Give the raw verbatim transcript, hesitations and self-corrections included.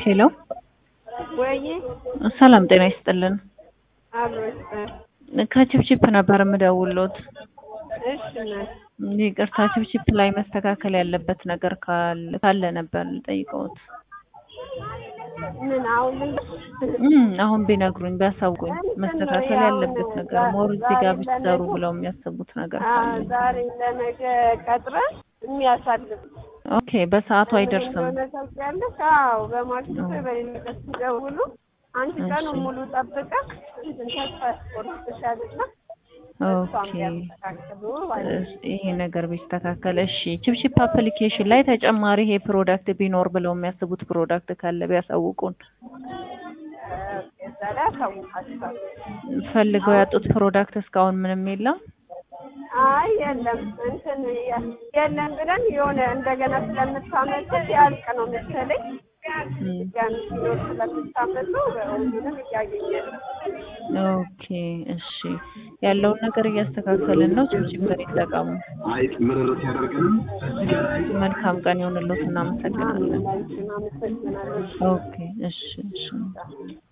ሄሎ ወይ ሰላም ጤና ይስጥልን። አብሮት ከቺፕቺፕ ነበር የምደውልዎት። እሺ ነህ ይቅርታ ቺፕቺፕ ላይ መስተካከል ያለበት ነገር ካለ ካለ ነበር ልጠይቅዎት። ምን አሁን እም አሁን ቢነግሩኝ ቢያሳውቁኝ መስተካከል ያለበት ነገር ሞር እዚህ ጋር ቢሰሩ ብለው የሚያስቡት ነገር ካለ። ዛሬ ለነገ ቀጥረን የሚያሳልፍ ኦኬ በሰዓቱ አይደርስም። ታውቂያለሽ? አዎ በማሽኑ በሌለበት ሲደውሉ አንድ ቀን ሙሉ ጠብቀህ ተስፋ ያስቆርጥሻልና ኦኬ ይሄ ነገር ቢስተካከል እሺ። ቺፕቺፕ አፕሊኬሽን ላይ ተጨማሪ ይሄ ፕሮዳክት ቢኖር ብለው የሚያስቡት ፕሮዳክት ካለ ቢያሳውቁን። እዛ ላይ አሳውቃቸዋለሁ። ፈልገው ያጡት ፕሮዳክት እስካሁን ምንም የለም? አይ የለም እንትን የለም ብለን የሆነ እንደገና ስለምታመጡ ያልቅ ነው መሰለኝ። ያን ሲኖር ስለምታመጡ ምንም እያገኘን ኦኬ እሺ ያለውን ነገር እያስተካከልን ነው። ቺፕቺፕን ይጠቀሙ። መልካም ቀን ይሁንልዎት። እናመሰግናለን። ኦኬ እሺ እሺ